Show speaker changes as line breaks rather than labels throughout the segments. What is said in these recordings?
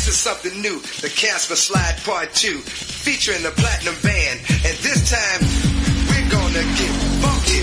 This is something new, the Casper Slide Part 2, featuring the Platinum Band. And this time, we're gonna get funky,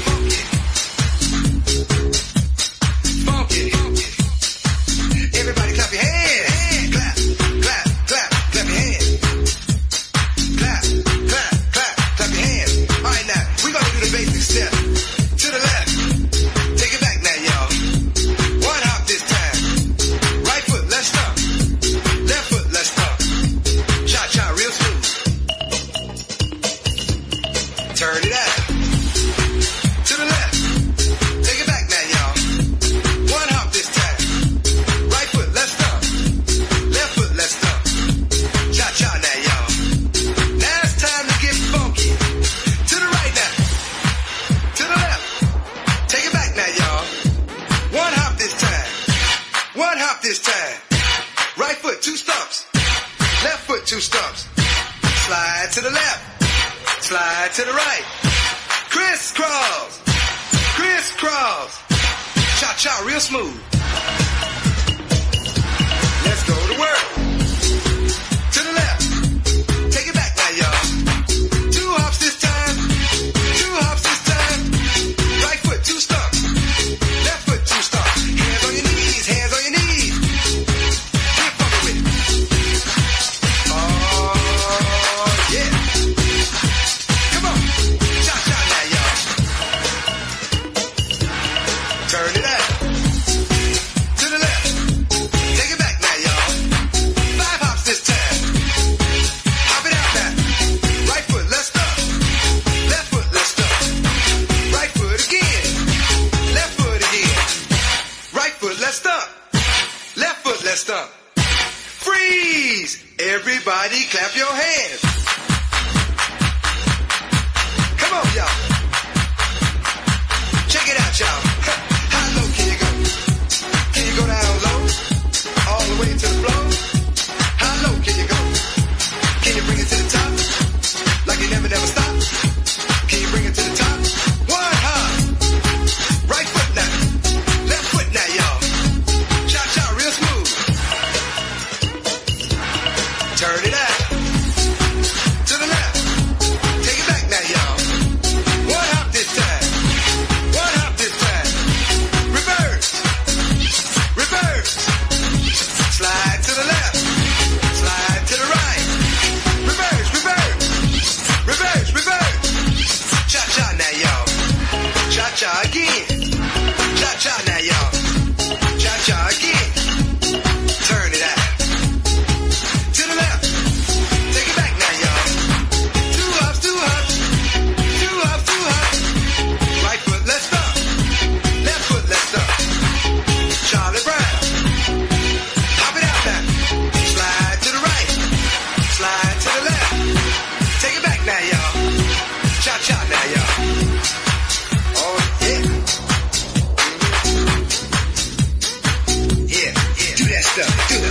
funky, funky. Everybody clap your hands. Clap, clap, clap, clap your hands. Clap, clap, clap, clap your hands. All right, now, we're gonna do the basic step. To the left. Take it back now, y'all. One hop this time. Right foot, let's stomp. Left foot, let's stomp. Cha-cha, real smooth. Turn it out. To the left. Take it back now, y'all. One hop this time. Right foot, let's stomp. Left foot, let's stomp. Cha-cha now, y'all. Now it's time to get funky. To the right now. To the left. Take it back now, y'all. One hop this time. One hop this time. Right foot, 2 stumps. Left foot, 2 stumps. Slide to the left. Slide to the right. Crisscross. Crisscross. Cha-cha, real smooth. Let's go to work. To the left. Take it back now, y'all. 2 hops this time. 2 hops this time. Right foot, 2 stumps. Left foot, 2 stumps. Hands on your knees. Hands on your knees. Get funky with it. Oh, yeah. Come on. Cha-cha now, y'all. Turn it out. To the left. Take it back now, y'all. 5 hops this time. Hop it out now. Right foot, let's stomp. Left foot, let's stomp. Right foot again. Left foot again. Right foot, let's stomp. Left foot, let's stomp. Freeze! Everybody clap your hands. Come on, y'all. Check it out, y'all. How low can you go? Can you go down low? All the way to the floor? How low can you go? Can you bring it to the top? Like you never stop? Can you bring it to the top? One hop. Right foot now. Left foot now, y'all. Cha-cha, real smooth. Turn it out. To the left. Take it back now, y'all. One hop this time. One hop this time. Reverse. Reverse. Slide to the left. Slide to the right. Reverse, reverse. Reverse, reverse. Cha-cha now, y'all. Cha-cha again. Cha-cha now, y'all. Cha-cha again. Turn it out. To the left. Take it back now, y'all. 2 hops, 2 hops. 2 hops, 2 hops. Right foot, let's stomp. Left foot, let's stomp. Charlie Brown. Hop it out now. Slide to the right. Slide to the left. Take it back now, y'all. Cha-cha now, y'all. Oh, yeah. Yeah, yeah. Do that stuff. Do it.